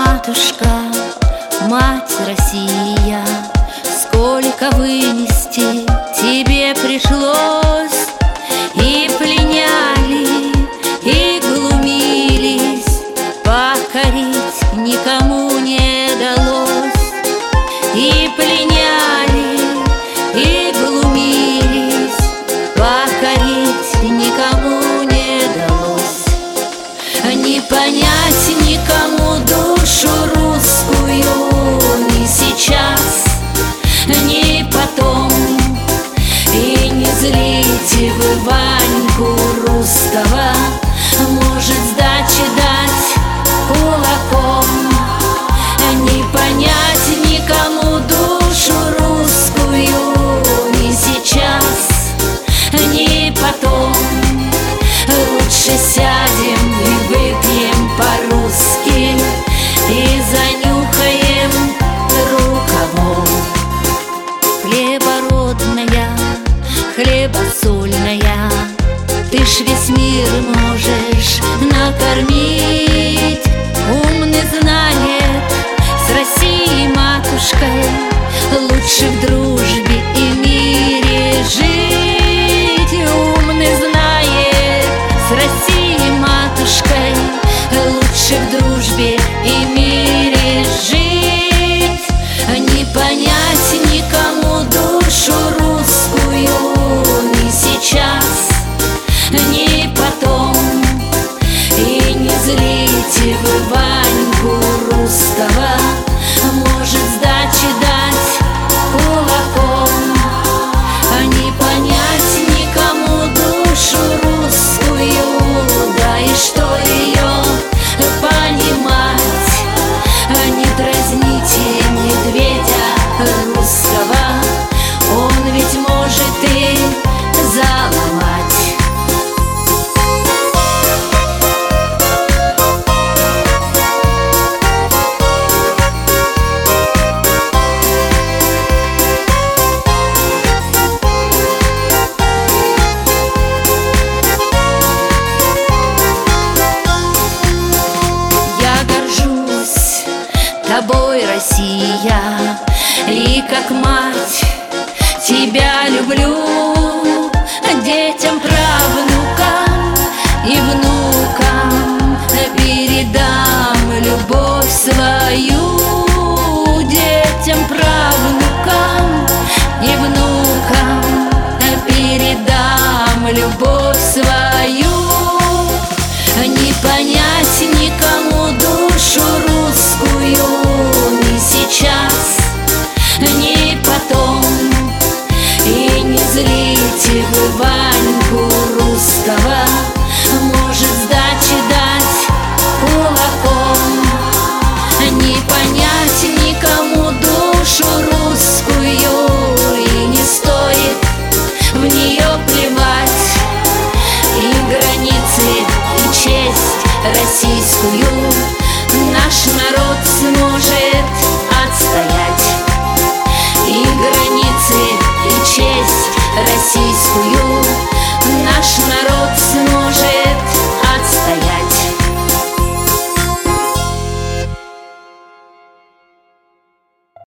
матушка, мать Россия, сколько вынести тебе пришлось. И пленяли, и глумились, покорить никому не далось. И пленяли, и глумились, покорить никому не далось. Не понять никому душу русскую ни сейчас, ни потом. И не злите вы Ваньку русского, может сдачи дать кулаком. Не понять никому душу русскую ни сейчас, ни потом. Лучше сядем и выпьем по-русски и занюхаем рукавом. Хлебородная, хлебосольная, ты ж весь мир можешь накормить. Умный знает, с Россией матушкой лучше в дружбе и мире жить. Умный знает, с Россией матушкой лучше в дружбе и мире жить. Не понять никому душу русскую ни сейчас, ни потом. И не злите вы Ваньку русского, может сдачи дать кулаком. Не понять никому душу русскую, да и что ее понимать. Не дразните медведя русского, он ведь может и заломать. Тобой, Россия, и как мать тебя люблю. Детям, правнукам и внукам передам любовь свою. Детям, правнукам и внукам передам любовь свою. Не понять никому душу русскую ни сейчас, ни потом. И не злите вы Ваньку русского, может сдачи дать кулаком. Не понять никому душу русскую, и не стоит в нее плевать. И границы, и честь российскую наш народ сможет отстоять. И границы, и честь российскую